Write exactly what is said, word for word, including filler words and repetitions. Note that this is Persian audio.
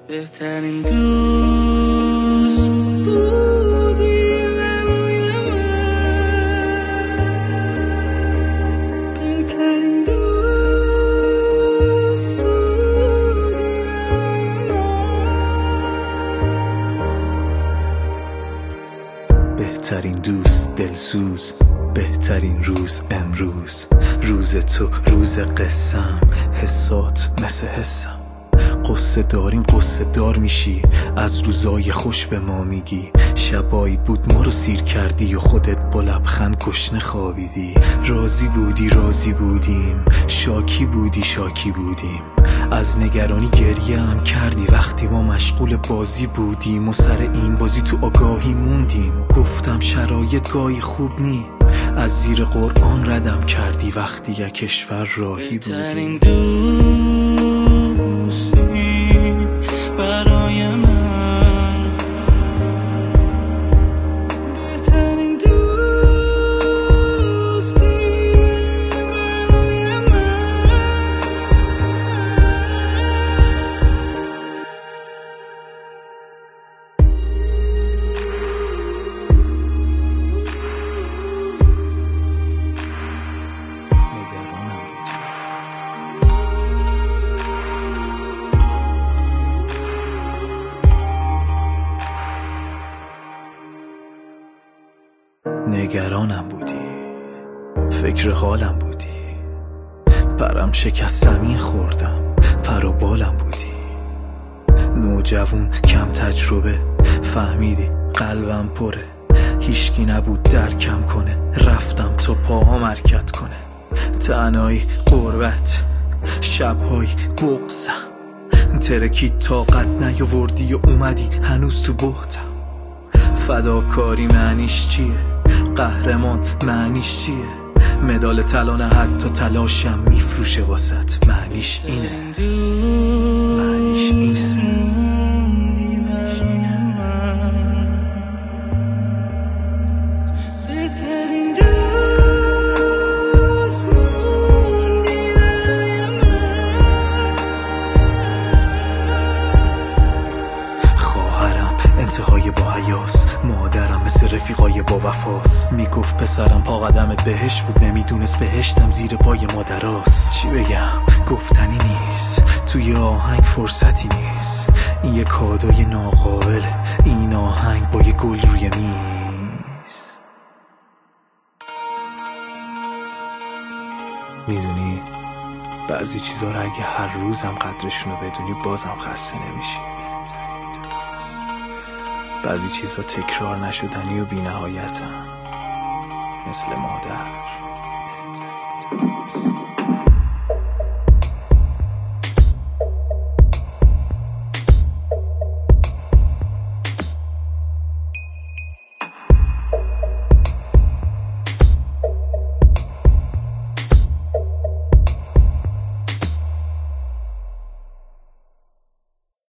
بهترین دوست بودی برای من، بهترین دوست بودی برای من. بهترین دوست دلسوز، بهترین روز امروز، روز تو روز قسم، حسات مثل حسم، قصه داریم قصه دار میشی، از روزای خوش به ما میگی، شبایی بود ما رو سیر کردی و خودت با لبخند گشنه خوابیدی، راضی بودی راضی بودیم، شاکی بودی شاکی بودیم، از نگرانی گریه هم کردی وقتی ما مشغول بازی بودیم و سر این بازی تو آگاهی موندیم، گفتم شرایط گاهی خوب نی، از زیر قرآن ردم کردی وقتی یک کشور راهی بودیم. برای من بهترین دوستی برای من. نگرانم بودی، فکر حالم بودی، پرم شکست زمین خوردم، پر و بالم بودی، نوجوان کم تجربه، فهمیدی قلبم پره، هیچکی نبود درکم کنه، رفتم تا پاهام حرکت کنه، تنهایی غربت، شبهای بغضم، ترکید طاقت نیاوردی و اومدی هنوز تو بهتم، فداکاری معنیش چیه؟ قهرمان معنیش چیه؟ مدال طلا نه حتی تلاشم میفروشه واسط، معنیش اینه معنیش اینه. انتهای با حیاس، مادرم مثل رفیقای با وفاس، میگفت پسرم پا قدمت بهشت بود، نمیدونست بهشتم زیر پای مادراست. چی بگم گفتنی نیست، توی آهنگ فرصتی نیست، این یه کادوی ناقابله، این آهنگ با یه گل روی میز. میدونی بعضی چیزا رو اگه هر روزم قدرشونو بدونی بازم خسته نمیشی، بعضی چیزا تکرار نشدنی و بی نهایتن، مثل مادر.